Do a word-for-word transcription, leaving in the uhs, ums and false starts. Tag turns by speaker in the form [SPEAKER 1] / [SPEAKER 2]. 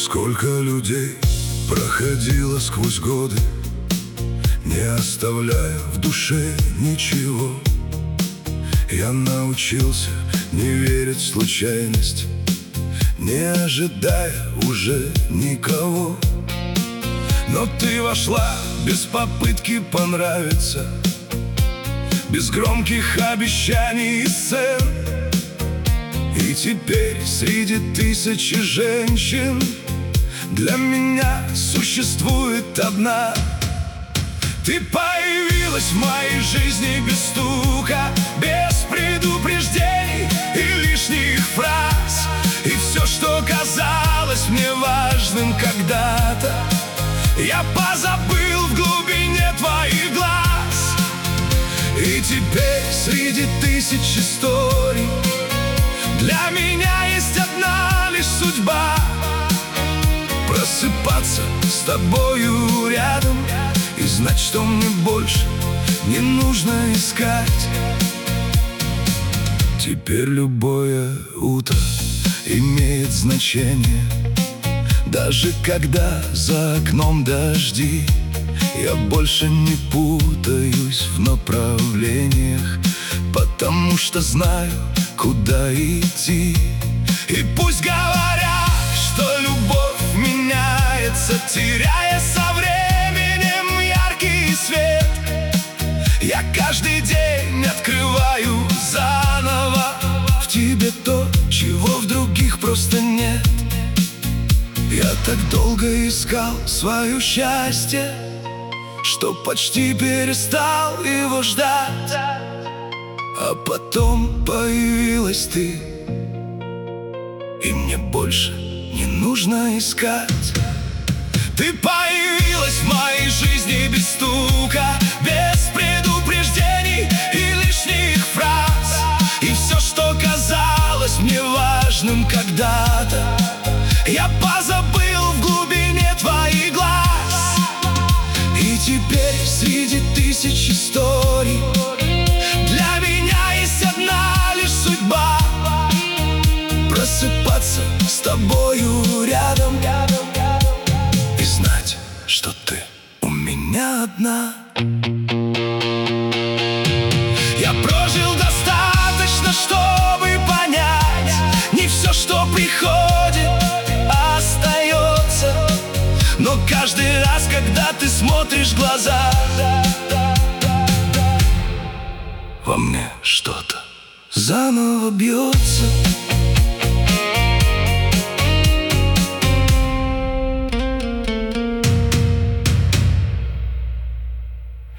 [SPEAKER 1] Сколько людей проходило сквозь годы, не оставляя в душе ничего. Я научился не верить в случайность, не ожидая уже никого. Но ты вошла без попытки понравиться, без громких обещаний и сцен. И теперь среди тысячи женщин для меня существует одна. Ты появилась в моей жизни без стука, без предупреждений и лишних фраз. И все, что казалось мне важным когда-то, я позабыл в глубине твоих глаз. И теперь среди тысяч историй для меня есть одна лишь судьба: просыпаться с тобою рядом и знать, что мне больше не нужно искать. Теперь любое утро имеет значение, даже когда за окном дожди. Я больше не путаюсь в направлениях, потому что знаю, куда идти. И пусть говорят, что любовь меняется, теряя со временем яркий свет, я каждый день открываю заново в тебе то, чего в других просто нет. Я так долго искал свое счастье, что почти перестал его ждать. А потом появилась ты, и мне больше не нужно искать. Ты появилась в моей жизни без стука, без предупреждений и лишних фраз. И все, что казалось мне важным когда-то, я позабыл в глубине твоих глаз. И теперь среди тысяч историй для меня есть одна лишь судьба: просыпаться с тобою рядом и знать, что ты у меня одна. Я прожил достаточно, чтобы понять, не все, что приходит, остается. Но каждый раз, когда ты смотришь в глаза, во мне что-то заново бьется.